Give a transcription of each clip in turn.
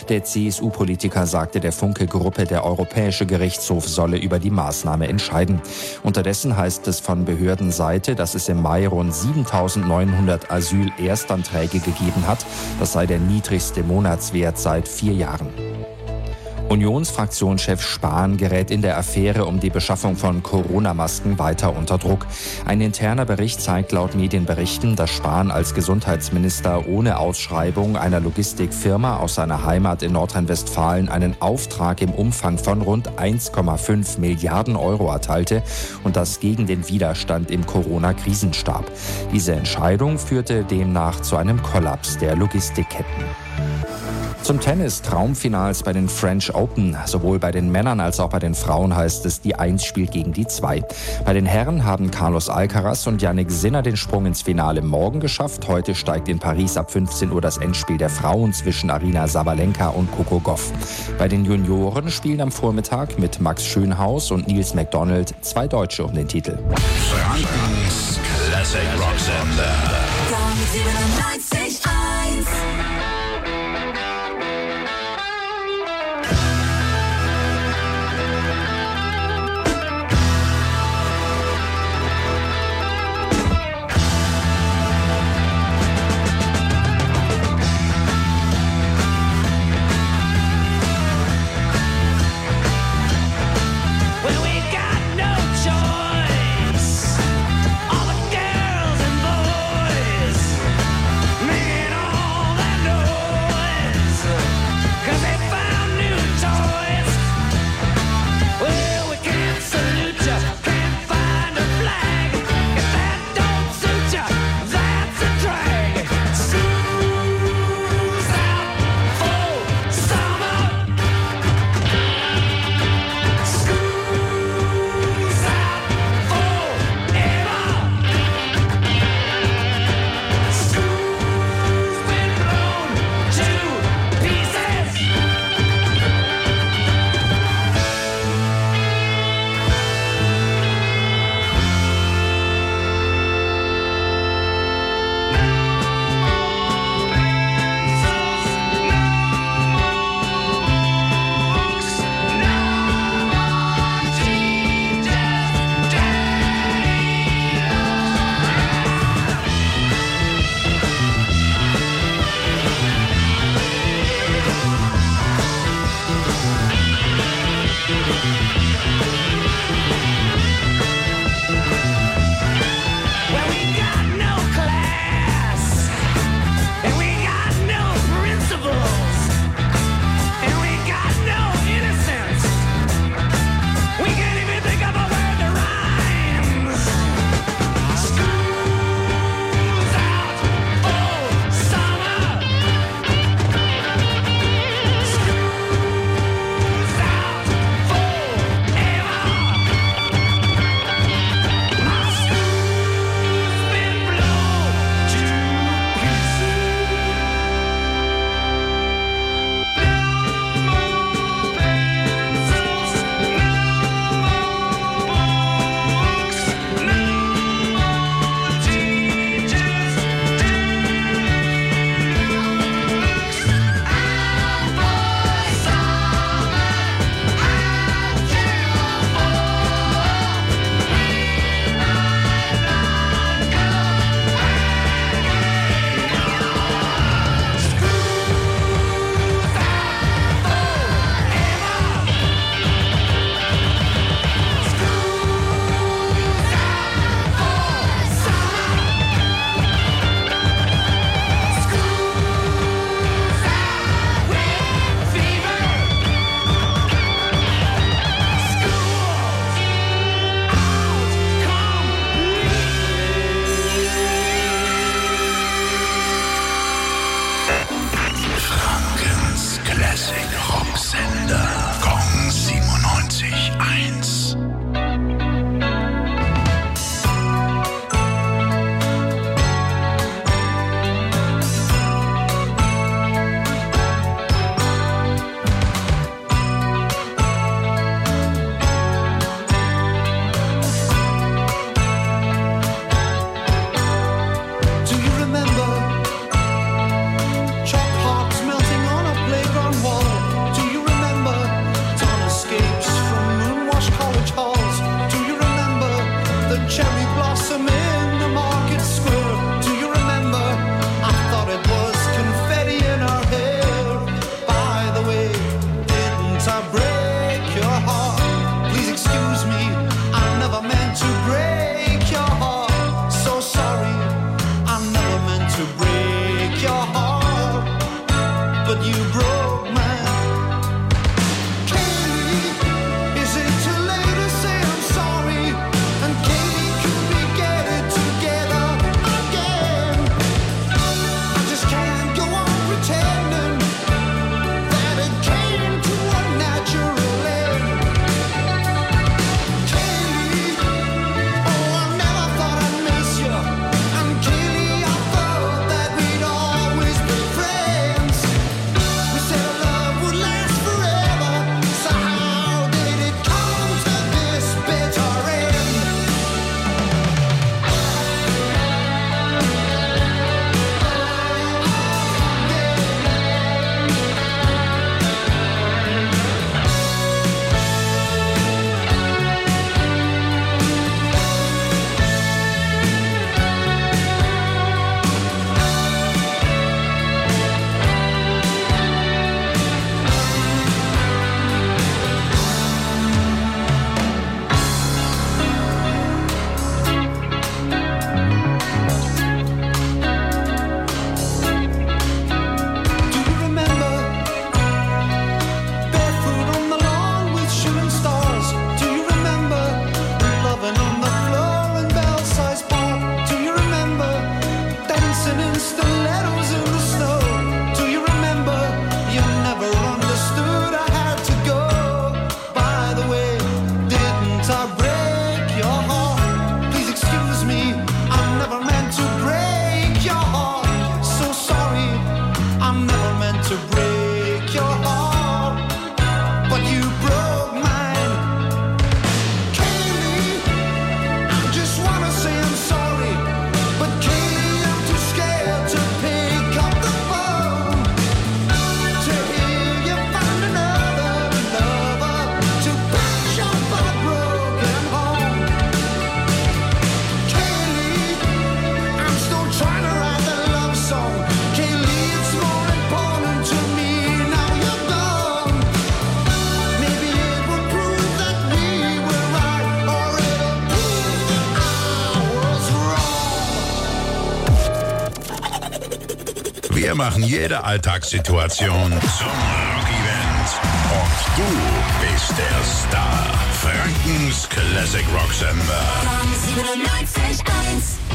Der CSU-Politiker sagte der Funke-Gruppe, der Europäische Gerichtshof solle über die Maßnahme entscheiden. Unterdessen heißt es von Behördenseite, dass es im Mai rund 7.900 Asyl-Erstanträge gegeben hat. Das sei der niedrigste Monatswert seit 4 Jahren. Unionsfraktionschef Spahn gerät in der Affäre um die Beschaffung von Corona-Masken weiter unter Druck. Ein interner Bericht zeigt laut Medienberichten, dass Spahn als Gesundheitsminister ohne Ausschreibung einer Logistikfirma aus seiner Heimat in Nordrhein-Westfalen einen Auftrag im Umfang von rund 1,5 Milliarden Euro erteilte und das gegen den Widerstand im Corona-Krisenstab. Diese Entscheidung führte demnach zu einem Kollaps der Logistikketten. Zum Tennis, Traumfinals bei den French Open. Sowohl bei den Männern als auch bei den Frauen heißt es, die 1 spielt gegen die 2. Bei den Herren haben Carlos Alcaraz und Jannik Sinner den Sprung ins Finale morgen geschafft. Heute steigt in Paris ab 15 Uhr das Endspiel der Frauen zwischen Aryna Sabalenka und Coco Gauff. Bei den Junioren spielen am Vormittag mit Max Schönhaus und Nils McDonald 2 Deutsche um den Titel. Frankens Classic Rock Sender. Gong 97.1. Chalk hearts melting on a playground wall. Wir machen jede Alltagssituation zum Rock-Event. Und du bist der Star. Frankens Classic Rock Sender. 97.1.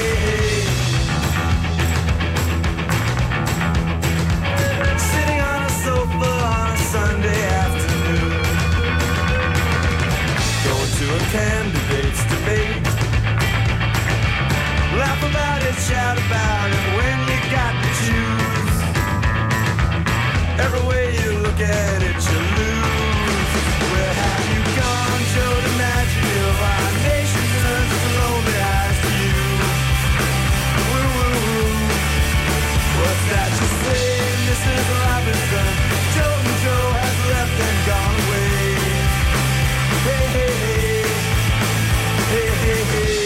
Sitting on a to a candidate's debate. Laugh about it, shout about it when you got to choose. Every way you look at it, you lose. Where have you gone? Show the magic of our nation turns its lonely eyes to you. Woo-woo-woo. What's that you say, Mrs. Robinson? Joe and Joe has left and gone away. Hey, hey, hey. Hey, hey, hey.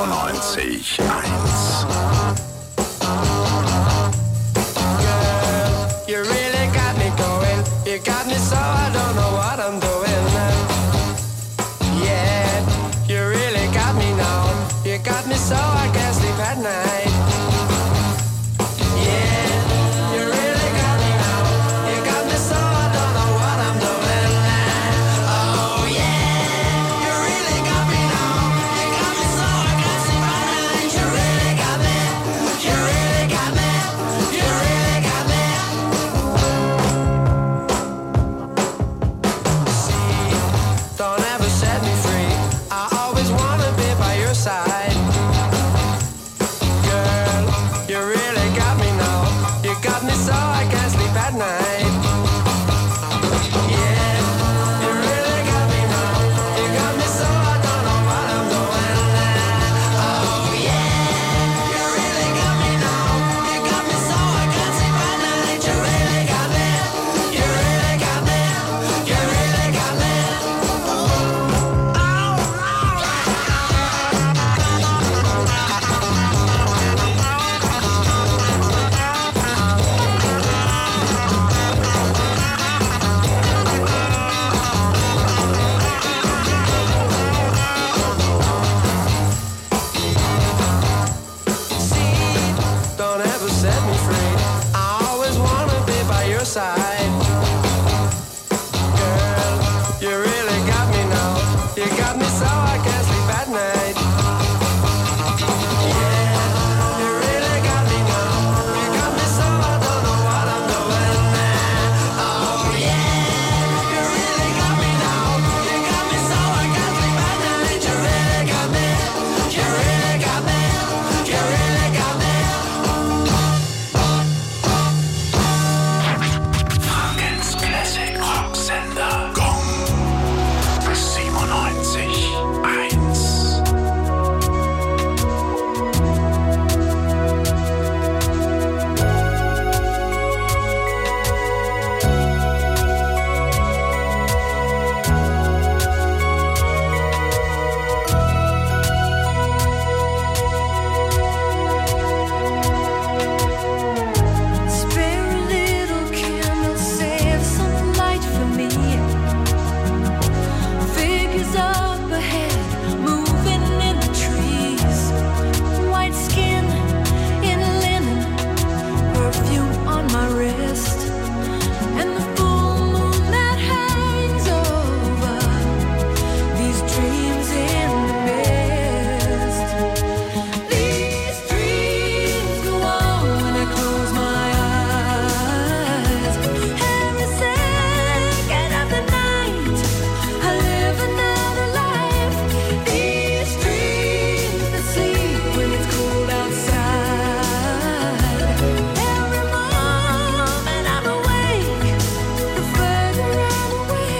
97.1. You really got me going. You got me so I don't know what I'm doing. Yeah, you really got me now. You got me so I can't sleep at night. Yeah, you really got me now. You got me so I don't know what I'm doing. Oh yeah, you really got me now. You got me so I can't sleep at night. You really got me. You really got me. You really got me. Don't ever set me free. I always wanna be by your side. Girl, you really got me now. You got me so I can't sleep at night. Yeah, you really got me now. You got me so I don't know what I'm doing. Oh yeah, you really got me now. You got me so I can't sleep at night. You really got me. You really got me. You really got me. Don't ever set me free. I always wanna be by your side. Girl, you really got me now. You got me so I can't sleep at night. Yeah, you really got me now. You got me so I don't know what I'm doing. Oh yeah, you really got me now. You got me so I can't sleep at night. You really got me. You really got me. You really got me. Frankens Classic Rock Sender. Gong 97.1. Spare a little candle, save some light for me. Figures up ahead, moving in the trees. White skin in linen, perfume on my wrist, and the full moon that hangs over these dreams in the mist. These dreams go on when I close my eyes. Every second of the night, I live another life. These dreams that sleep when it's cold outside. Every moment I'm awake, the further I'm away.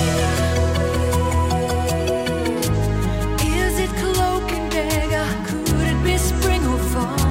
Is it cloak and dagger? Could it be spring or fall?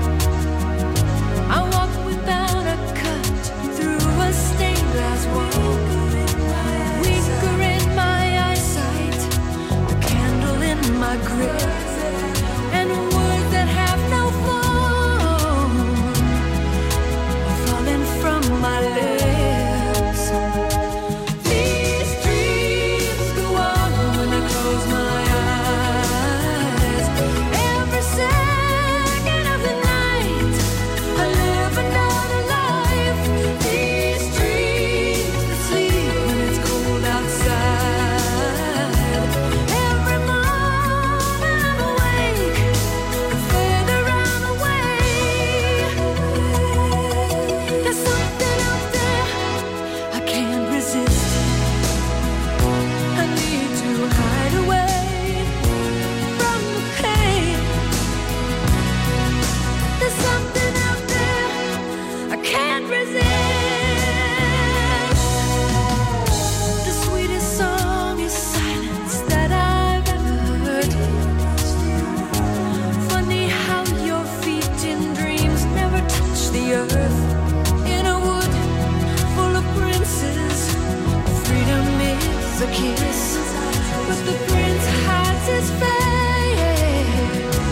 I walk without a cut through a stained glass wall. Weaker in my eyesight, the candle in my grip, and words that have no form are falling from my lips. These dreams go on when I close my eyes. Every second of the night, I live another life. These dreams that sleep when it's cold outside. Every moment I'm awake, the further I'm away. There's something out there I can't resist. I need to hide away from the pain. There's something out there I can't resist. The sweetest song is silence that I've ever heard. Funny how your feet in dreams never touch the earth. In a wood full of princes, freedom is a kiss, but the prince hides his face.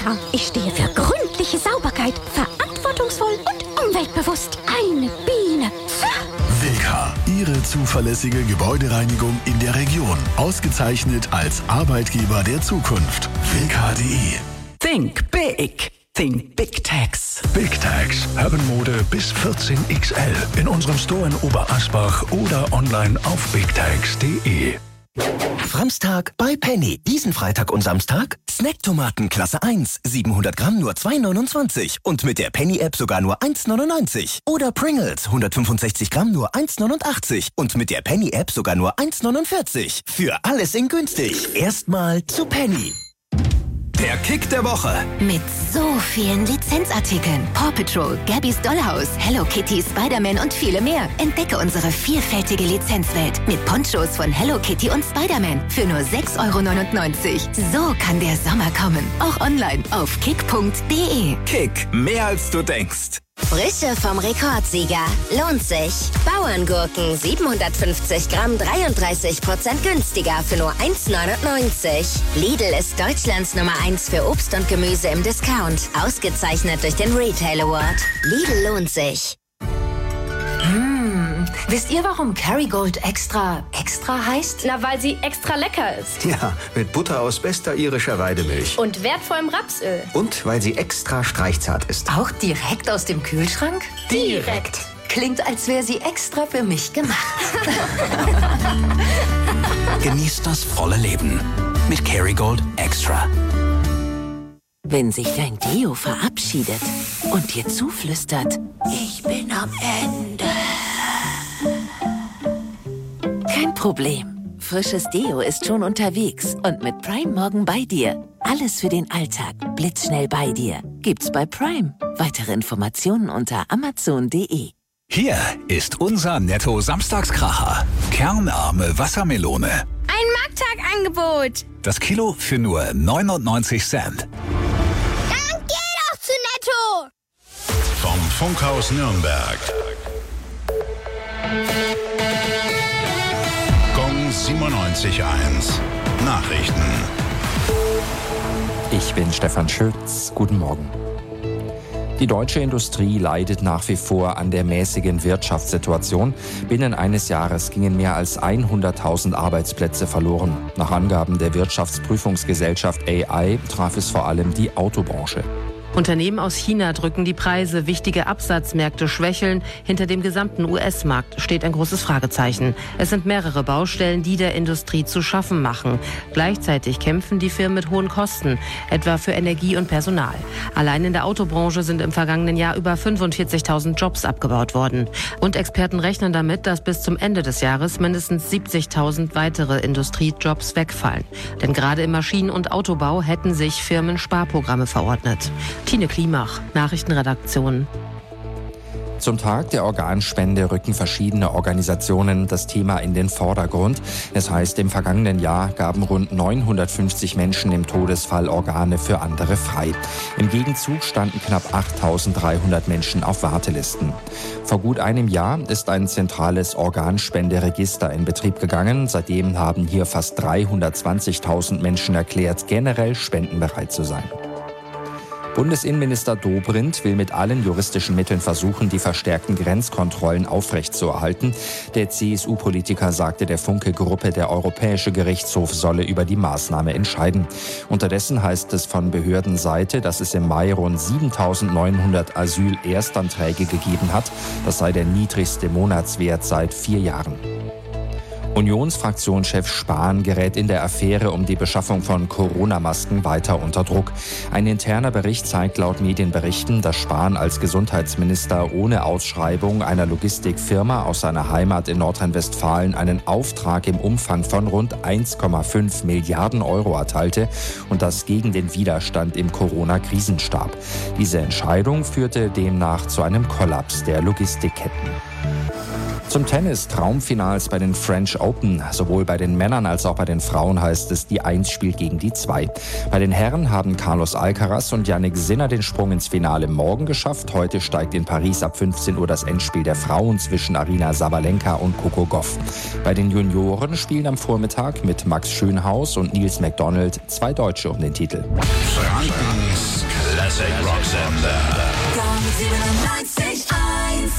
Wilka. Ich stehe für gründliche Sauberkeit, verantwortungsvoll und umweltbewusst. Eine Biene. Wilka, Ihre zuverlässige Gebäudereinigung in der Region. Ausgezeichnet als Arbeitgeber der Zukunft. Wilka.de. Think big. Think Big Tax. Big Tax. Herrenmode bis 14XL. In unserem Store in Oberasbach oder online auf bigtax.de. Framstag bei Penny. Diesen Freitag und Samstag Snacktomaten Klasse 1. 700 Gramm nur 2,29. Und mit der Penny-App sogar nur 1,99. Oder Pringles 165 Gramm nur 1,89. Und mit der Penny-App sogar nur 1,49. Für alles in günstig. Erstmal zu Penny. Der Kick der Woche. Mit so vielen Lizenzartikeln. Paw Patrol, Gabby's Dollhouse, Hello Kitty, Spider-Man und viele mehr. Entdecke unsere vielfältige Lizenzwelt mit Ponchos von Hello Kitty und Spider-Man für nur 6,99 €. So kann der Sommer kommen. Auch online auf kick.de. Kick, mehr als du denkst. Frische vom Rekordsieger. Lohnt sich. Bauerngurken 750 Gramm 33% günstiger für nur 1,99 €. Lidl ist Deutschlands Nummer 1 für Obst und Gemüse im Discount. Ausgezeichnet durch den Retail Award. Lidl lohnt sich. Wisst ihr, warum Kerrygold extra heißt? Na, weil sie extra lecker ist. Ja, mit Butter aus bester irischer Weidemilch. Und wertvollem Rapsöl. Und weil sie extra streichzart ist. Auch direkt aus dem Kühlschrank? Direkt. Klingt, als wäre sie extra für mich gemacht. Genießt das volle Leben mit Kerrygold Extra. Wenn sich dein Deo verabschiedet und dir zuflüstert, ich bin am Ende. Kein Problem. Frisches Deo ist schon unterwegs und mit Prime morgen bei dir. Alles für den Alltag. Blitzschnell bei dir. Gibt's bei Prime. Weitere Informationen unter amazon.de. Hier ist unser Netto-Samstagskracher. Kernarme Wassermelone. Ein Markttagangebot. Das Kilo für nur 99 Cent. Dann geh doch zu Netto. Vom Funkhaus Nürnberg. Gong 97.1. Nachrichten. Ich bin Stefan Schütz. Guten Morgen. Die deutsche Industrie leidet nach wie vor an der mäßigen Wirtschaftssituation. Binnen eines Jahres gingen mehr als 100.000 Arbeitsplätze verloren. Nach Angaben der Wirtschaftsprüfungsgesellschaft AI traf es vor allem die Autobranche. Unternehmen aus China drücken die Preise, wichtige Absatzmärkte schwächeln. Hinter dem gesamten US-Markt steht ein großes Fragezeichen. Es sind mehrere Baustellen, die der Industrie zu schaffen machen. Gleichzeitig kämpfen die Firmen mit hohen Kosten, etwa für Energie und Personal. Allein in der Autobranche sind im vergangenen Jahr über 45.000 Jobs abgebaut worden. Und Experten rechnen damit, dass bis zum Ende des Jahres mindestens 70.000 weitere Industriejobs wegfallen. Denn gerade im Maschinen- und Autobau hätten sich Firmen Sparprogramme verordnet. Tine Klimach, Nachrichtenredaktion. Zum Tag der Organspende rücken verschiedene Organisationen das Thema in den Vordergrund. Es heißt, im vergangenen Jahr gaben rund 950 Menschen im Todesfall Organe für andere frei. Im Gegenzug standen knapp 8.300 Menschen auf Wartelisten. Vor gut einem Jahr ist ein zentrales Organspenderegister in Betrieb gegangen. Seitdem haben hier fast 320.000 Menschen erklärt, generell spendenbereit zu sein. Bundesinnenminister Dobrindt will mit allen juristischen Mitteln versuchen, die verstärkten Grenzkontrollen aufrechtzuerhalten. Der CSU-Politiker sagte der Funke-Gruppe, der Europäische Gerichtshof solle über die Maßnahme entscheiden. Unterdessen heißt es von Behördenseite, dass es im Mai rund 7.900 Asyl-Erstanträge gegeben hat. Das sei der niedrigste Monatswert seit 4 Jahren. Unionsfraktionschef Spahn gerät in der Affäre um die Beschaffung von Corona-Masken weiter unter Druck. Ein interner Bericht zeigt laut Medienberichten, dass Spahn als Gesundheitsminister ohne Ausschreibung einer Logistikfirma aus seiner Heimat in Nordrhein-Westfalen einen Auftrag im Umfang von rund 1,5 Milliarden € erteilte und das gegen den Widerstand im Corona-Krisenstab. Diese Entscheidung führte demnach zu einem Kollaps der Logistikketten. Zum Tennis, Traumfinals bei den French Open. Sowohl bei den Männern als auch bei den Frauen heißt es, die 1 spielt gegen die 2. Bei den Herren haben Carlos Alcaraz und Jannik Sinner den Sprung ins Finale morgen geschafft. Heute steigt in Paris ab 15 Uhr das Endspiel der Frauen zwischen Aryna Sabalenka und Coco Gauff. Bei den Junioren spielen am Vormittag mit Max Schönhaus und Nils McDonald 2 Deutsche um den Titel. Frankens Classic Rock Sender. Gong 97.1.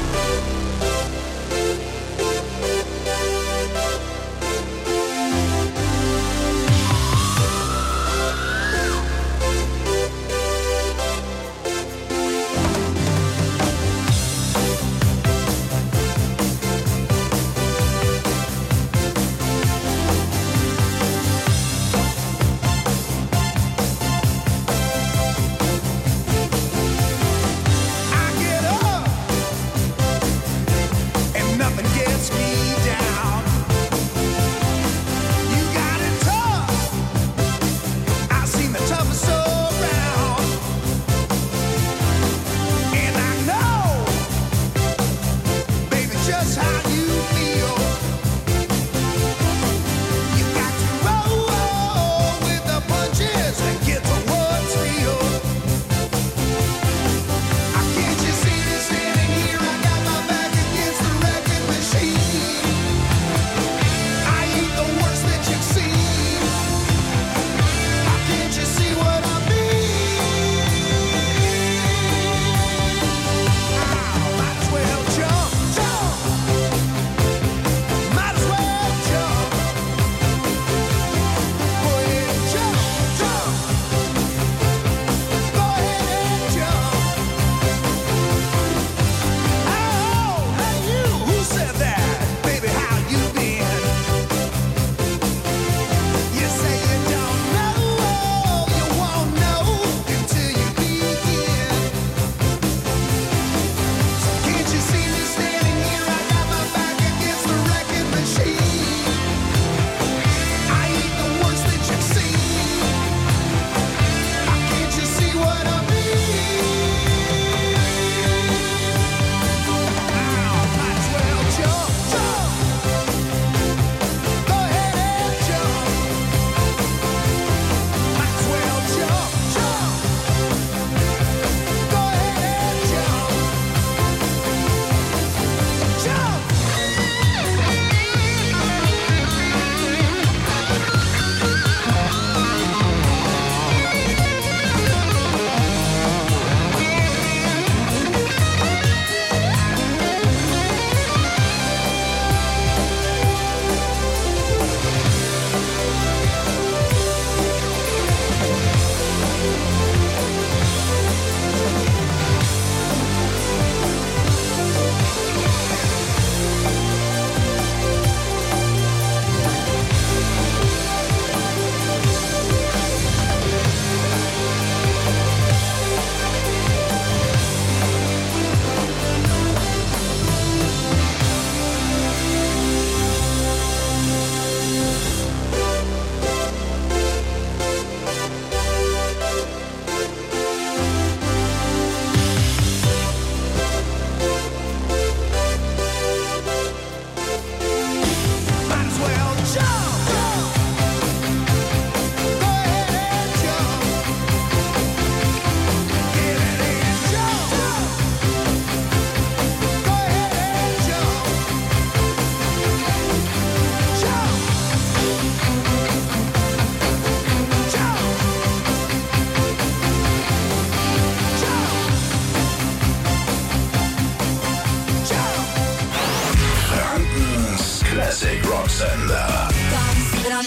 Rocksender. Gong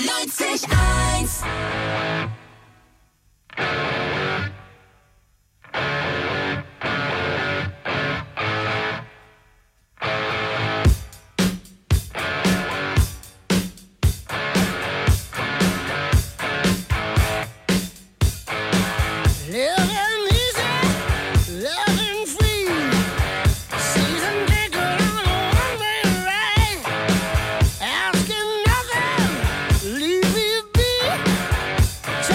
97.1. Asking nothing, leave me be.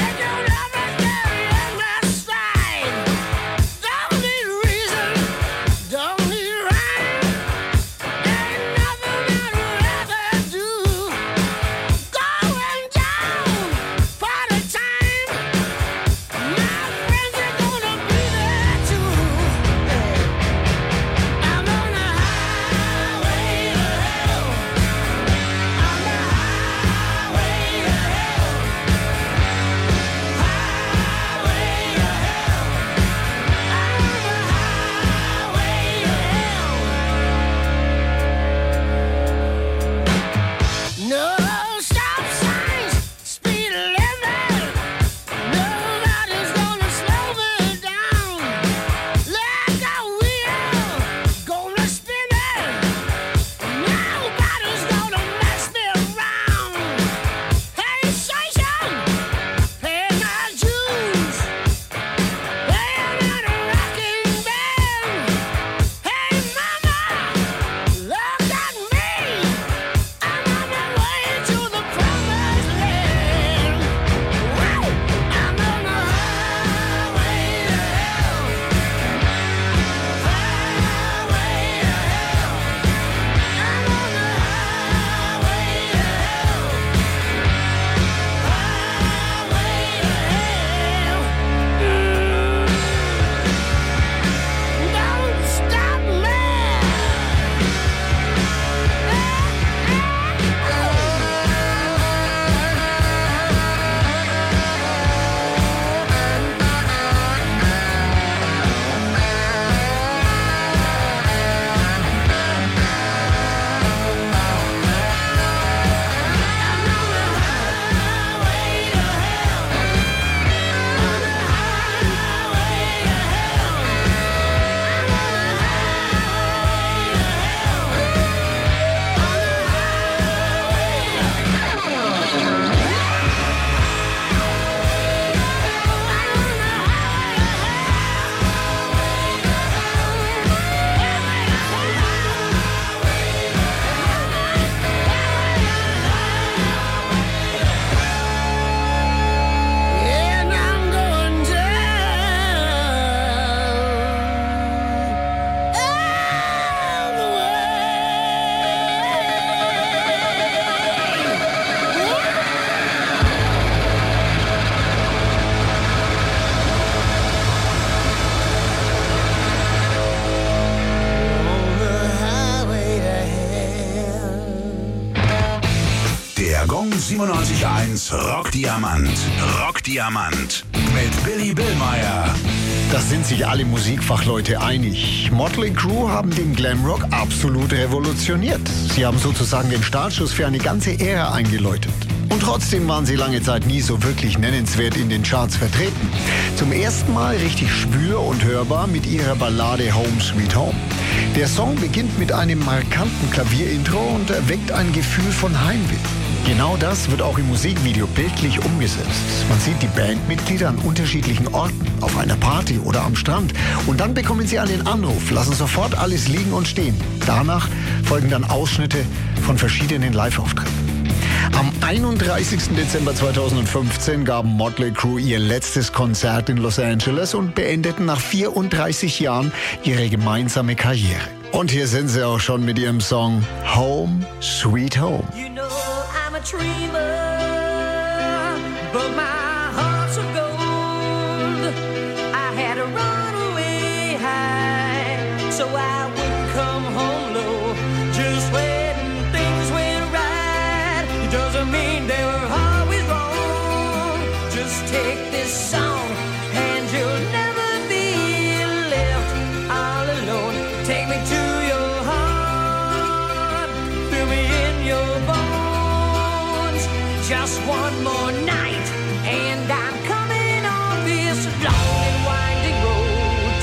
97.1 Rockdiamant. Rockdiamant mit Billy Billmeyer. Da sind sich alle Musikfachleute einig. Motley Crue haben den Glamrock absolut revolutioniert. Sie haben sozusagen den Startschuss für eine ganze Ära eingeläutet. Und trotzdem waren sie lange Zeit nie so wirklich nennenswert in den Charts vertreten. Zum ersten Mal richtig spür- und hörbar mit ihrer Ballade Home Sweet Home. Der Song beginnt mit einem markanten Klavierintro und erweckt ein Gefühl von Heimweh. Genau das wird auch im Musikvideo bildlich umgesetzt. Man sieht die Bandmitglieder an unterschiedlichen Orten, auf einer Party oder am Strand. Und dann bekommen sie einen Anruf, lassen sofort alles liegen und stehen. Danach folgen dann Ausschnitte von verschiedenen Live-Auftritten. Am 31. Dezember 2015 gaben Motley Crue ihr letztes Konzert in Los Angeles und beendeten nach 34 Jahren ihre gemeinsame Karriere. Und hier sind sie auch schon mit ihrem Song Home Sweet Home. You know I'm a dreamer, but my heart's of gold. I had to run away high, so I wouldn't come home low. Just when things went right, it doesn't mean they were always wrong. Just take this song and you'll never be left all alone. Take me to your heart, fill me in your bones. Just one more night and I'm coming on this long and winding road.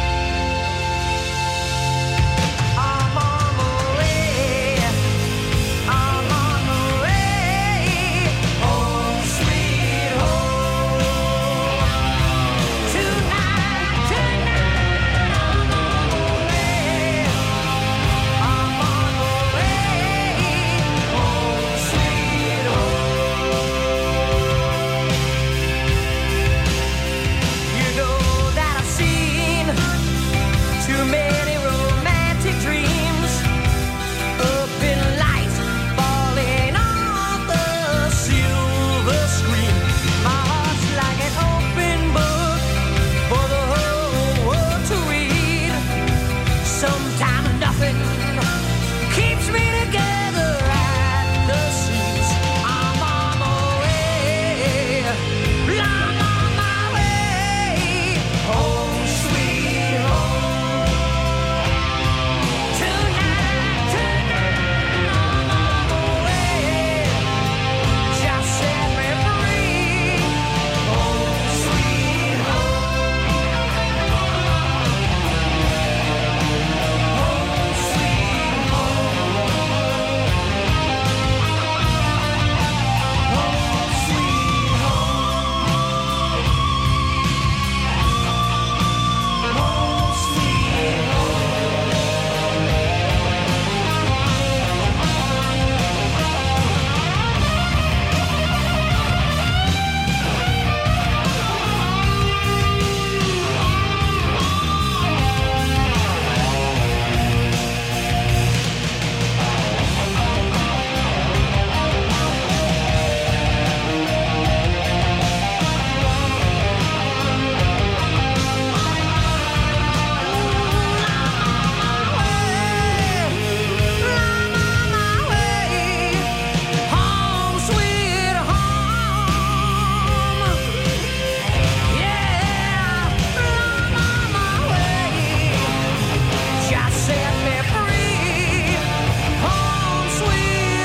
I'm on my way, I'm on my way, home sweet home. Tonight, I'm on my way, I'm on my way, home sweet home. You know that I've seen too many romantic dreams up in lights falling off the silver screen. My heart's like an open book for the whole world to read. Sometimes nothing keeps me together at the seams. I'm on my way, I'm on my way, home sweet home. Tonight, I'm on my way. Just set me free, home sweet home. Home sweet home. Home sweet home. Home sweet home. Home sweet home. Yeah, I'm on my way. Just set me free. Home sweet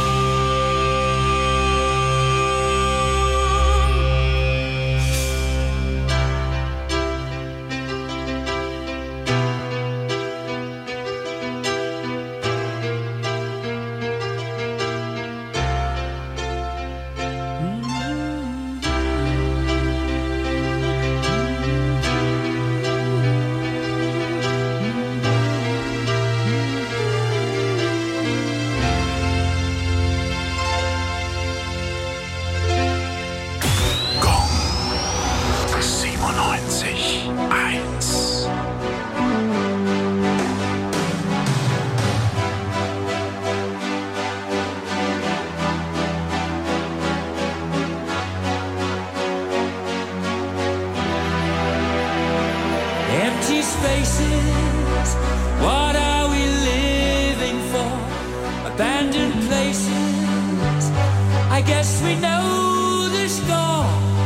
Gong 97.1. Empty spaces, what are we living for? Abandoned places, I I guess we know the score.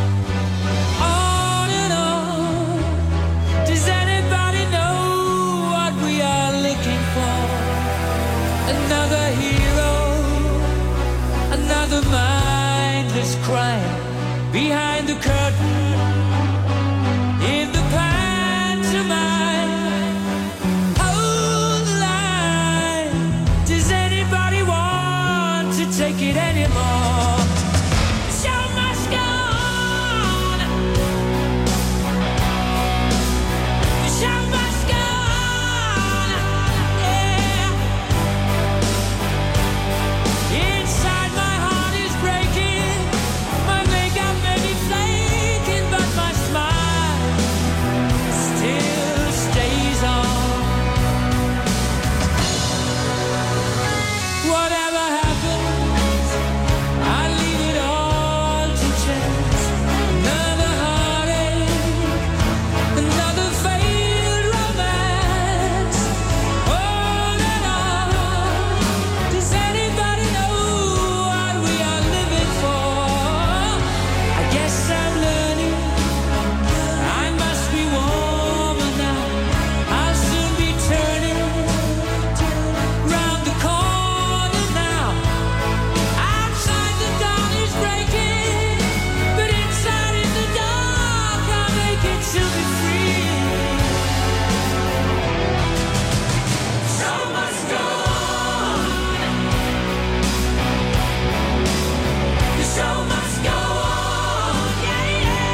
On and on. Does anybody know what we are looking for? Another hero, another mindless crime behind the curtain in the pantomime. Hold the line. Does anybody want to take it anymore? The show must go on. The show must go on. Yeah. Inside my heart is breaking. My makeup may be flaking, but my smile still stays on. Whatever happens, I leave it all to chance. Another heartache, another failed romance. On and on. Does anybody know what we are living for? I guess I'm learning. I must be warmer now. I'll soon be turning round the corner now. Outside the dawn is breaking, but inside in the dark I'll make it to be free. Show must go on. The show must go on. Yeah,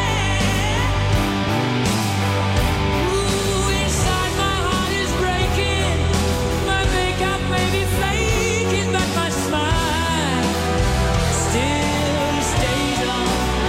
yeah. Ooh, inside my heart is breaking. My makeup may be flaking, but my smile still stays on.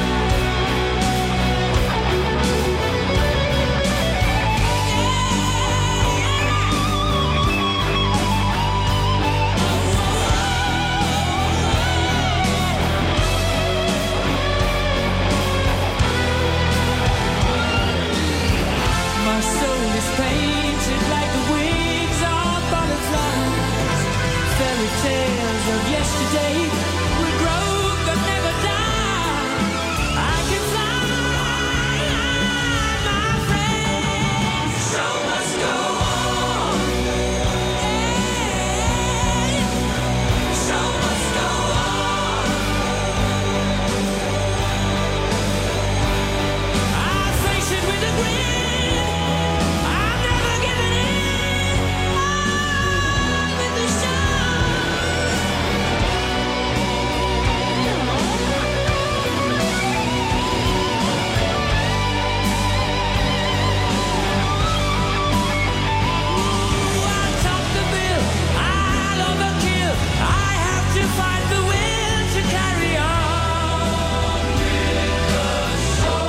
My soul is painted like the wings of butterflies. Fairy tales of yesterday will grow but never die. I can fly, my friend. The show must go on. The show must go on. I'll face it with a grin. I'm never giving in. On with the show. I'll top the bill. I'll overkill. I have to find the will to carry on with the show.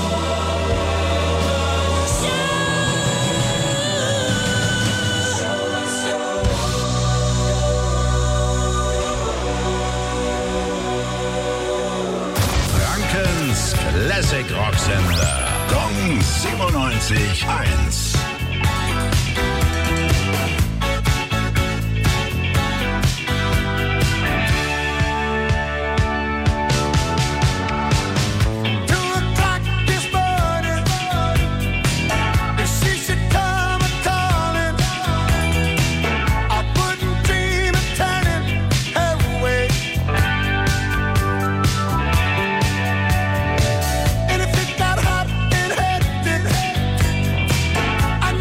Frankens Classic Rock Sender. Gong 97.1. And if it got hot and hectic,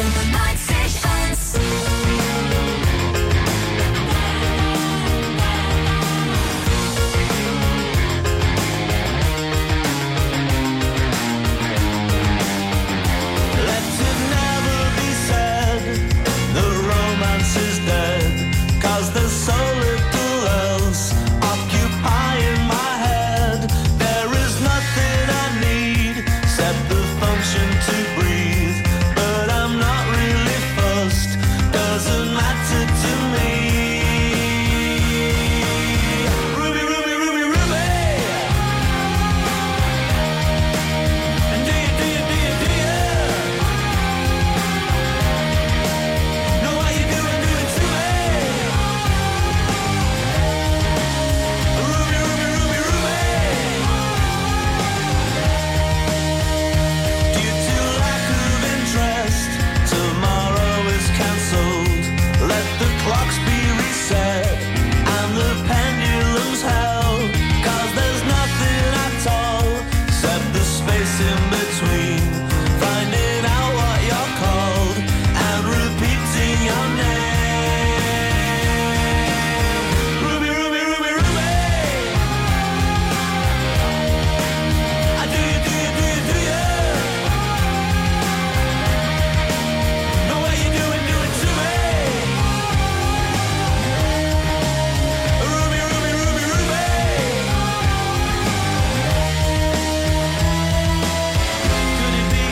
90,1. Let it never be said the romance is dead, 'cause there's so little else occupying my head. There is nothing I need except the function to breathe, but I'm not really fussed, doesn't matter to me. Ruby, Ruby, Ruby, Ruby. And do you know how you do it to me? Ruby, Ruby, Ruby, Ruby. Due to lack of interest, tomorrow is cancelled. Let the clocks be reset and the pendulums held, 'cause there's nothing at all except the space in between, finding out what you're called and repeating your name. Ruby, Ruby, Ruby, Ruby. I do you, do you, do you, do you? Know how you do it to me. Ruby, Ruby, Ruby, Ruby. Could it be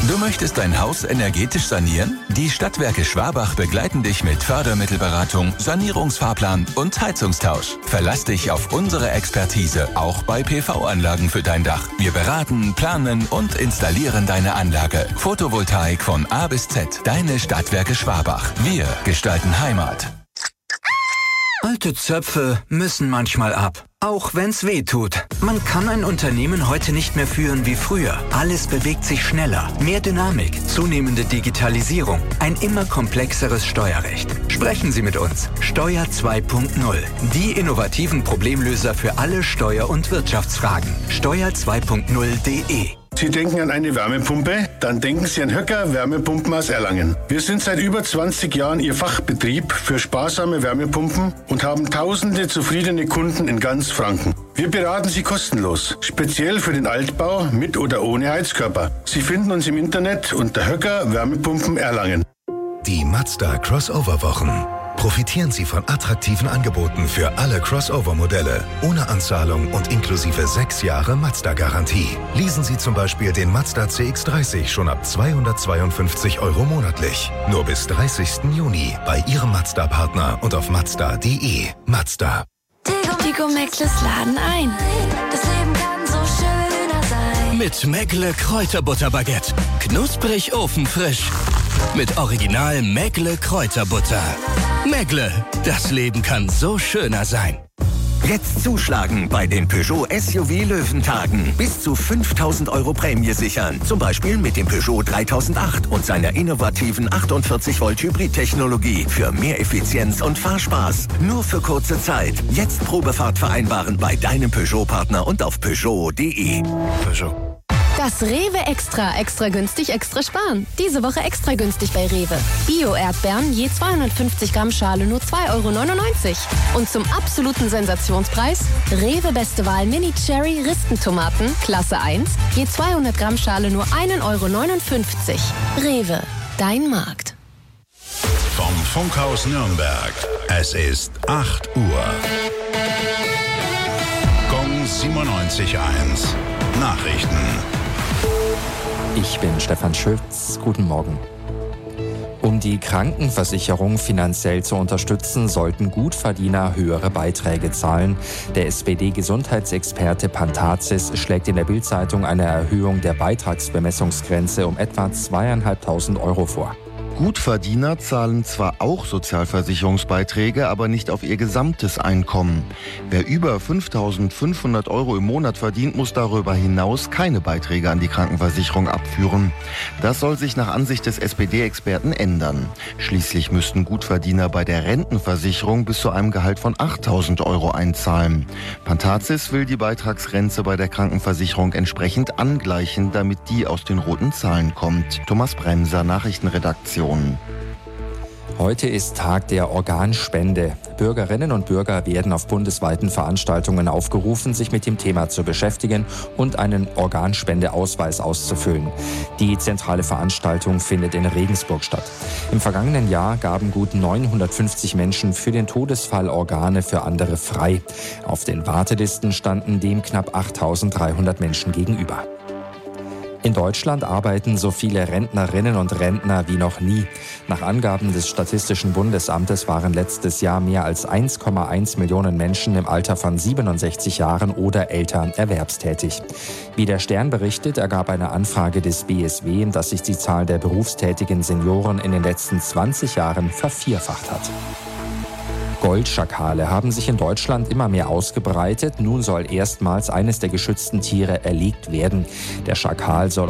Du möchtest dein Haus energetisch sanieren? Die Stadtwerke Schwabach begleiten dich mit Fördermittelberatung, Sanierungsfahrplan und Heizungstausch. Verlass dich auf unsere Expertise, auch bei PV-Anlagen für dein Dach. Wir beraten, planen und installieren deine Anlage. Photovoltaik von A bis Z. Deine Stadtwerke Schwabach. Wir gestalten Heimat. Alte Zöpfe müssen manchmal ab. Auch wenn's weh tut. Man kann ein Unternehmen heute nicht mehr führen wie früher. Alles bewegt sich schneller. Mehr Dynamik, zunehmende Digitalisierung, ein immer komplexeres Steuerrecht. Sprechen Sie mit uns. Steuer 2.0. Die innovativen Problemlöser für alle Steuer- und Wirtschaftsfragen. Steuer2.0.de. Sie denken an eine Wärmepumpe? Dann denken Sie an Höcker Wärmepumpen aus Erlangen. Wir sind seit über 20 Jahren Ihr Fachbetrieb für sparsame Wärmepumpen und haben tausende zufriedene Kunden in ganz Franken. Wir beraten Sie kostenlos, speziell für den Altbau mit oder ohne Heizkörper. Sie finden uns im Internet unter Höcker Wärmepumpen Erlangen. Die Mazda Crossover-Wochen. Profitieren Sie von attraktiven Angeboten für alle Crossover-Modelle, ohne Anzahlung und inklusive 6 Jahre Mazda-Garantie. Leasen Sie zum Beispiel den Mazda CX-30 schon ab 252 € monatlich. Nur bis 30. Juni bei Ihrem Mazda-Partner und auf Mazda.de. Mazda. Tigo Mäckles laden ein. Das Leben kann so schöner sein. Mit Mäckle Kräuterbutterbaguette. Knusprig ofenfrisch. Mit Original Mäckle Kräuterbutter. Mäckle, das Leben kann so schöner sein. Jetzt zuschlagen bei den Peugeot SUV Löwentagen. Bis zu 5.000 € Prämie sichern. Zum Beispiel mit dem Peugeot 3008 und seiner innovativen 48 Volt Hybrid-Technologie für mehr Effizienz und Fahrspaß. Nur für kurze Zeit. Jetzt Probefahrt vereinbaren bei deinem Peugeot-Partner und auf Peugeot.de. Peugeot. Das Rewe extra günstig, extra sparen. Diese Woche extra günstig bei Rewe. Bio-Erdbeeren je 250 Gramm Schale nur 2,99 €. Und zum absoluten Sensationspreis Rewe Beste Wahl Mini Cherry Ristentomaten Klasse 1 je 200 Gramm Schale nur 1,59 €. Rewe, dein Markt. Vom Funkhaus Nürnberg. Es ist 8 Uhr. Gong 97.1. Nachrichten. Ich bin Stefan Schütz. Guten Morgen. Um die Krankenversicherung finanziell zu unterstützen, sollten Gutverdiener höhere Beiträge zahlen. Der SPD-Gesundheitsexperte Pantazis schlägt in der Bild-Zeitung eine Erhöhung der Beitragsbemessungsgrenze um etwa 2.500 € vor. Gutverdiener zahlen zwar auch Sozialversicherungsbeiträge, aber nicht auf ihr gesamtes Einkommen. Wer über 5.500 € im Monat verdient, muss darüber hinaus keine Beiträge an die Krankenversicherung abführen. Das soll sich nach Ansicht des SPD-Experten ändern. Schließlich müssten Gutverdiener bei der Rentenversicherung bis zu einem Gehalt von 8.000 € einzahlen. Pantazis will die Beitragsgrenze bei der Krankenversicherung entsprechend angleichen, damit die aus den roten Zahlen kommt. Thomas Bremser, Nachrichtenredaktion. Heute ist Tag der Organspende. Bürgerinnen und Bürger werden auf bundesweiten Veranstaltungen aufgerufen, sich mit dem Thema zu beschäftigen und einen Organspendeausweis auszufüllen. Die zentrale Veranstaltung findet in Regensburg statt. Im vergangenen Jahr gaben gut 950 Menschen für den Todesfall Organe für andere frei. Auf den Wartelisten standen dem knapp 8.300 Menschen gegenüber. In Deutschland arbeiten so viele Rentnerinnen und Rentner wie noch nie. Nach Angaben des Statistischen Bundesamtes waren letztes Jahr mehr als 1,1 Millionen Menschen im Alter von 67 Jahren oder älter erwerbstätig. Wie der Stern berichtet, ergab eine Anfrage des BSW, dass sich die Zahl der berufstätigen Senioren in den letzten 20 Jahren vervierfacht hat. Goldschakale haben sich in Deutschland immer mehr ausgebreitet. Nun soll erstmals eines der geschützten Tiere erlegt werden. Der Schakal soll